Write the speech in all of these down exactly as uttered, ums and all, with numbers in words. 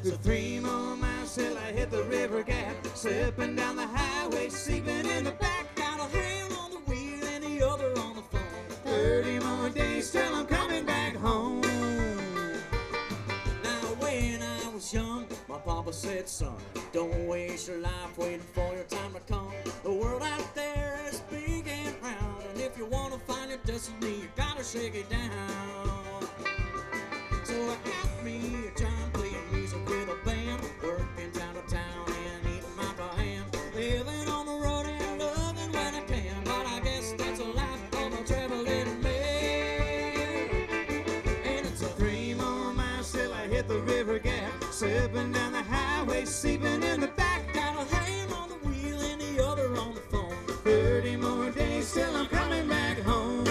it's three more miles till I hit the river gap. Slipping down the highway, sleeping in the back. Got a hand on the wheel and the other on the phone. Thirty more days till I'm coming back home. Now when I was young, my papa said, son, don't waste your life waiting for your time to come. The world out there is big and round, and if you want to find your destiny, you gotta shake it down. So I got me a job playing music with a band, working town to town and eating my per hand, living on the road and loving when I can. But I guess that's a life of a traveling man. And it's a three more miles till I hit the river gap. Slipping down the highway, sleeping in the back. Got a hand on the wheel and the other on the phone. Thirty more days till I'm coming back home.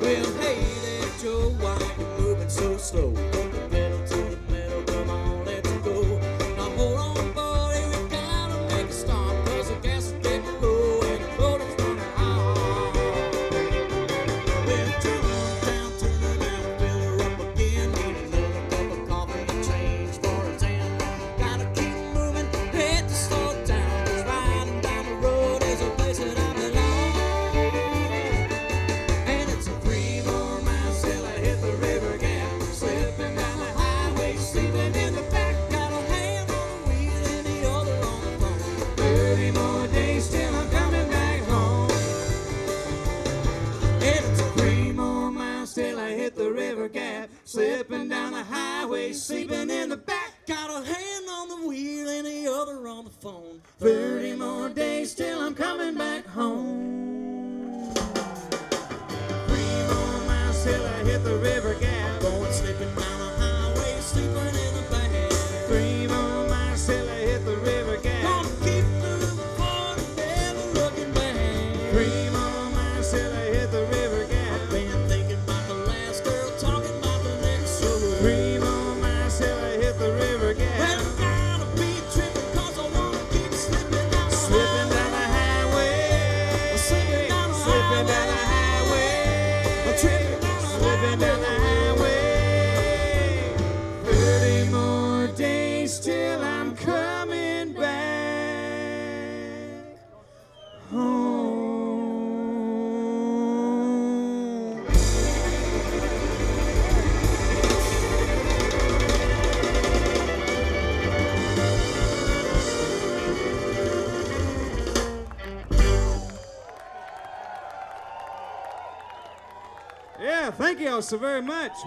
Well, hey there, Joe, why you moving so slow? Put the pedal to the metal, come on, let's go. Now hold on, buddy, we gotta make a stop, 'cause the gas is getting low and the motor's running hot. Well, turn her down, turn her down, fill her up again. Need another cup of coffee and change for a tan. Gotta keep moving, hate to slow it down, 'cause riding down the road is a place that I belong. And it's a three more miles till I hit the river gap. Slipping down the highway, sleeping in the back. Got a hand on the wheel and the other on the phone. Thirty more days till I'm coming back home. And it's a three more miles till I hit the river gap. Slipping down the highway, sleeping in the back. Got a hand on the wheel and the other on the phone. Thirty more days till I'm coming back home. Three more miles till I hit the river gap. Going slipping down the highway, sleeping in the back. Three more miles till I hit the river gap. Gonna keep moving forward, never looking back. Three more miles till I hit the river gap. I've been thinking about the last girl, talking about the next show. Three more miles till I hit the river gap. Well, I gotta be tripping 'cause I wanna keep slipping down the Slipping down the highway. Slipping down the Slipping down the highway. Tripping down the Slipping down the highway. Thirty more days till I'm coming back home. Yeah, thank you all so very much.